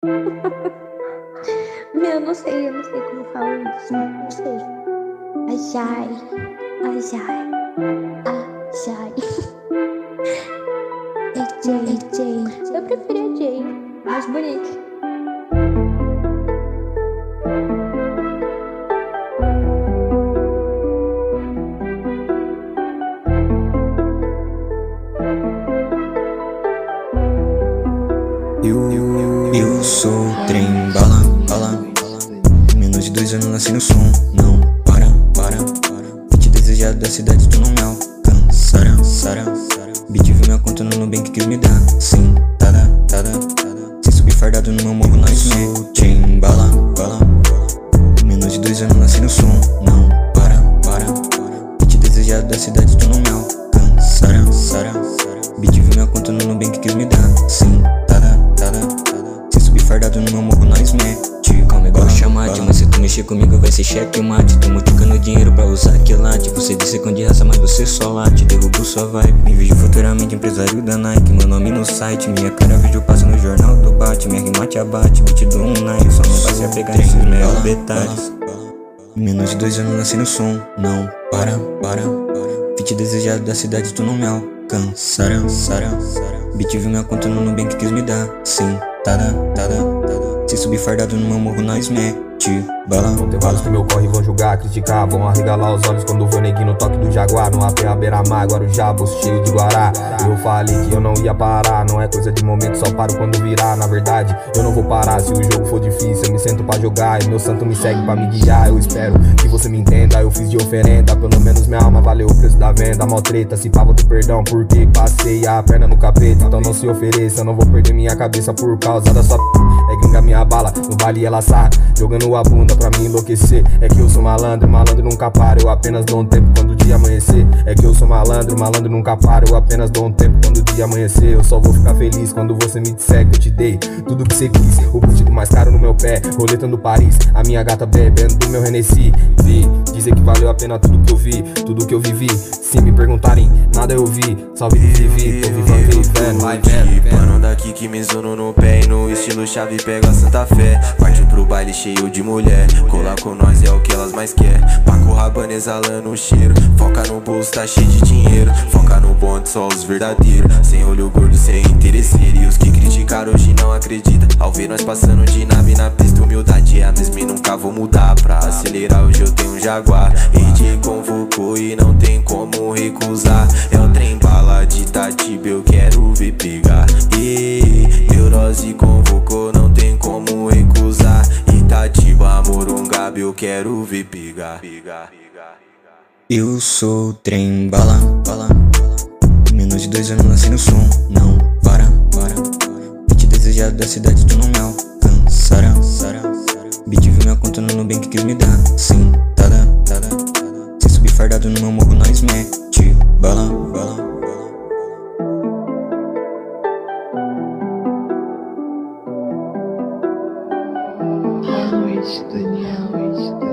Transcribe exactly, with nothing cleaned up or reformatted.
Meu, eu não sei, eu não sei como falo isso. Não sei. Ajai, ajai, ajai. É Jay, é Jay. Eu preferi a Jay, mais bonita. Eu, eu, eu sou o trem bala, bala. Em menos de dois anos nasci no som. Não para, para, para. Beat desejado da cidade, tu não me alcançará, sara. Beat viu minha conta no Nubank quis me dar. Sim, tada, tada, tada. Se subir fardado no meu morro, nós mete em bala, bala. Em menos de dois anos nasci no som. Não para, para, para. Beat desejado da cidade, tu não me alcançará, sara. Beat viu minha conta no Nubank quis me dar. Sim, tada, tada, tada. Se subir fardado no meu morro, nós mete. Calma, igual chamate, mas se tu mexer comigo vai ser cheque mate. Tô multiplicando dinheiro pra usar quilate. Você disse com de raça, mas você só late. Derrubo sua vibe, me vejo futuramente empresário da Nike. Meu nome no site, minha cara vídeo passa no jornal do bate. Minha rima te abate, beat do um Nike. Só não passe a pegar esses meros detalhes. Em menos de dois anos nasci no som. Não para, para, para. Fit desejado da cidade, tu não me alcançará, sara. Beat viu minha conta no Nubank quis me dar. Sim, tada, tada, tada. Se subir fardado no meu morro, nós mete bala. Vão ter vários que meu corre vão julgar, criticar. Vão arregalar os olhos quando vou neguinho no toque do Jaguar. No A P A beira-mar, Guarujá, bolso cheio de Guará. Eu falei que eu não ia parar, não é coisa de momento, só paro quando virar. Na verdade, eu não vou parar, se o jogo for difícil eu me sento pra jogar. E meu santo me segue pra me guiar, eu espero que você me entenda. Eu fiz de oferenda, pelo menos minha alma valeu o preço da venda. Mal treta, se pá vou ter perdão, porque passei a perna no capeta. Então não se ofereça, eu não vou perder minha cabeça por causa da sua é gringa minha bala, no vale ela sarra, jogando a bunda pra me enlouquecer. É que eu sou malandro, malandro nunca para, eu apenas dou um tempo quando o dia amanhecer. É que eu sou malandro, malandro nunca para, eu apenas dou um tempo quando o dia amanhecer. Eu só vou ficar feliz quando você me disser que eu te dei tudo que você quis. O vestido mais caro no meu pé, roletando Paris, a minha gata bebendo do meu Hennessy. Vi, dizer que valeu a pena tudo que eu vi, tudo que eu vivi. Se me perguntarem, nada eu vi, salve Vivi, tô vivendo, vivendo. Vai mano daqui que me zono no pé e no estilo chave pega a Santa Fé. Partiu pro baile cheio de mulher, colar com nós é o que elas mais quer. Paco Rabanne exalando o cheiro, foca no bolso tá cheio de dinheiro. Foca no bonde só os verdadeiros, sem olho gordo, sem interesseiro. E os que criticaram hoje não acredita, ao ver nós passando de nave na pista. Humildade é a mesma e nunca vou mudar. Pra acelerar hoje eu tenho um Jaguar. E te convocou e não tem como recusar. É o trem bala de Itatiba, eu quero ver pegar. E Neurose convocou, não tem como recusar. Itatiba, Morungaba, eu quero ver pegar. Eu sou o trem bala, bala. Em menos de dois anos nasci no som. Não para, para, para. Beat desejado da cidade, tu não me alcançará, sara. Beat viu minha conta no Nubank quis me dar. Sim, tada, tada, tada. Se subir fardado no meu morro, nós mete bala, bala. Always, Daniel, always, Daniel.